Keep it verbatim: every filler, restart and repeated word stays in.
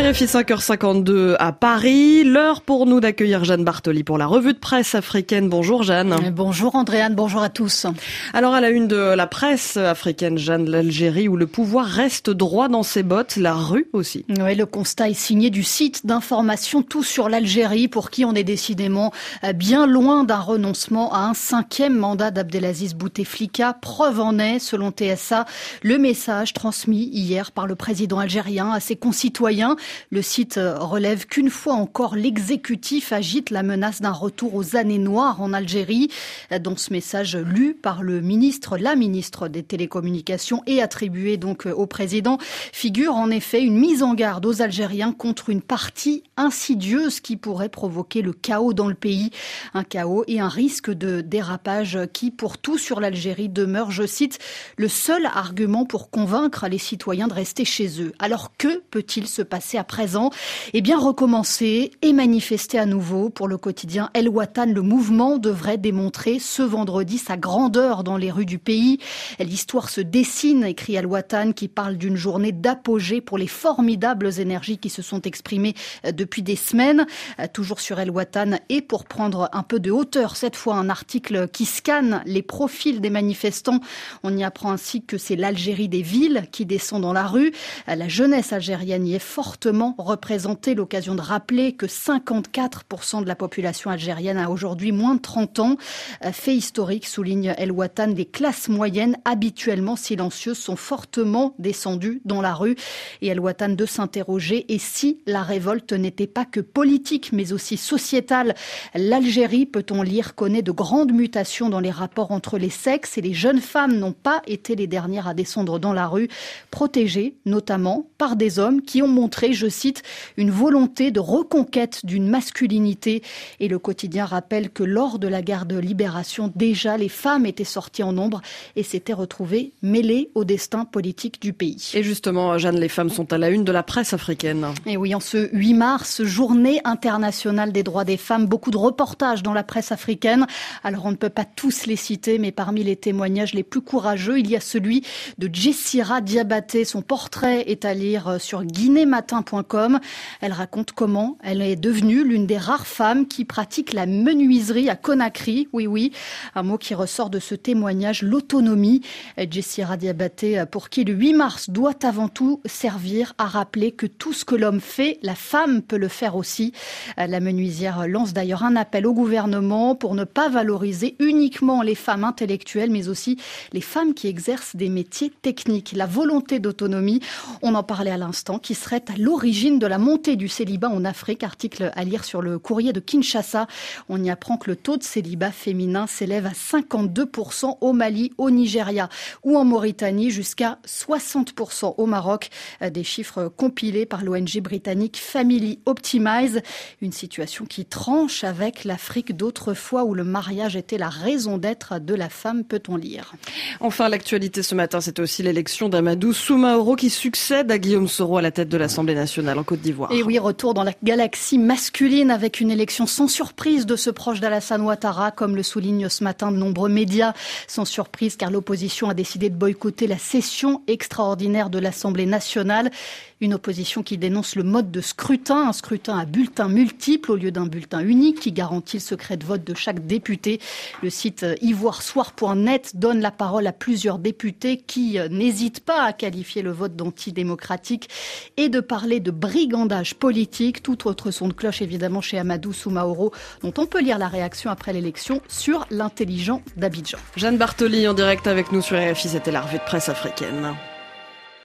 R F I cinq heures cinquante-deux à Paris. L'heure pour nous d'accueillir Jeanne Bartoli pour la revue de presse africaine. Bonjour Jeanne. Bonjour Andréane, bonjour à tous. Alors à la une de la presse africaine, Jeanne, l'Algérie où le pouvoir reste droit dans ses bottes, la rue aussi. Oui, le constat est signé du site d'information Tout sur l'Algérie pour qui on est décidément bien loin d'un renoncement à un cinquième mandat d'Abdelaziz Bouteflika. Preuve en est, selon T S A, le message transmis hier par le président algérien à ses concitoyens. Le site relève qu'une fois encore, l'exécutif agite la menace d'un retour aux années noires en Algérie. Dans ce message lu par le ministre, la ministre des Télécommunications et attribué donc au président, figure en effet une mise en garde aux Algériens contre une partie insidieuse qui pourrait provoquer le chaos dans le pays. Un chaos et un risque de dérapage qui, pour tout sur l'Algérie, demeure, je cite, le seul argument pour convaincre les citoyens de rester chez eux. Alors que peut-il se passer à présent? Eh bien, recommencer et manifester à nouveau. Pour le quotidien El Watan, le mouvement devrait démontrer ce vendredi sa grandeur dans les rues du pays. L'histoire se dessine, écrit El Watan, qui parle d'une journée d'apogée pour les formidables énergies qui se sont exprimées depuis des semaines. Toujours sur El Watan, et pour prendre un peu de hauteur, cette fois un article qui scanne les profils des manifestants. On y apprend ainsi que c'est l'Algérie des villes qui descend dans la rue. La jeunesse algérienne y est fortement représentée. L'occasion de rappeler que cinquante-quatre pour cent de la population algérienne a aujourd'hui moins de trente ans. Fait historique, souligne El Watan, les classes moyennes habituellement silencieuses sont fortement descendues dans la rue. Et El Watan de s'interroger, et si la révolte n'était pas que politique mais aussi sociétale? L'Algérie, peut-on lire, connaît de grandes mutations dans les rapports entre les sexes et les jeunes femmes n'ont pas été les dernières à descendre dans la rue, protégées notamment par des hommes qui ont montré, je cite, une volonté de reconquête d'une masculinité. Et le quotidien rappelle que lors de la guerre de libération, déjà les femmes étaient sorties en nombre et s'étaient retrouvées mêlées au destin politique du pays. Et justement, Jeanne, les femmes sont à la une de la presse africaine. Et oui, en ce huit mars, journée internationale des droits des femmes, beaucoup de reportages dans la presse africaine. Alors on ne peut pas tous les citer, mais parmi les témoignages les plus courageux, il y a celui de Jessira Diabaté. Son portrait est à lire sur guinée matin point com. Elle raconte comment elle est devenue l'une des rares femmes qui pratique la menuiserie à Conakry. Oui, oui, un mot qui ressort de ce témoignage, l'autonomie. Jessira Diabaté, pour qui le huit mars doit avant tout servir à rappeler que tout ce que l'homme fait, la femme peut le faire aussi. La menuisière lance d'ailleurs un appel au gouvernement pour ne pas valoriser uniquement les femmes intellectuelles, mais aussi les femmes qui exercent des métiers techniques. La volonté d'autonomie, on en parlait à l'instant, qui serait à l'origine de la montée du célibat en Afrique. Article à lire sur le courrier de Kinshasa. On y apprend que le taux de célibat féminin s'élève à cinquante-deux pour cent au Mali, au Nigeria ou en Mauritanie, jusqu'à soixante pour cent au Maroc. Des chiffres compilés par l'O N G britannique Family Optimize. Une situation qui tranche avec l'Afrique d'autrefois où le mariage était la raison d'être de la femme, peut-on lire. Enfin, l'actualité ce matin, c'est aussi l'élection d'Amadou Soumaoro qui succède à Guillaume Soro à la tête de l'Assemblée nationale en Côte d'Ivoire. Et oui, retour dans la galaxie masculine avec une élection sans surprise de ce proche d'Alassane Ouattara, comme le soulignent ce matin de nombreux médias. Sans surprise car l'opposition a décidé de boycotter la session extraordinaire de l'Assemblée nationale. Une opposition qui dénonce le mode de scrutin, un scrutin à bulletin multiple au lieu d'un bulletin unique qui garantit le secret de vote de chaque député. Le site ivoiresoir point net donne la parole à plusieurs députés qui n'hésitent pas à qualifier le vote d'antidémocratique et de parler de brigandage politique. Tout autre son de cloche évidemment chez Amadou Soumaoro, dont on peut lire la réaction après l'élection sur l'intelligent d'Abidjan. Jeanne Bartoli en direct avec nous sur R F I, c'était la revue de presse africaine.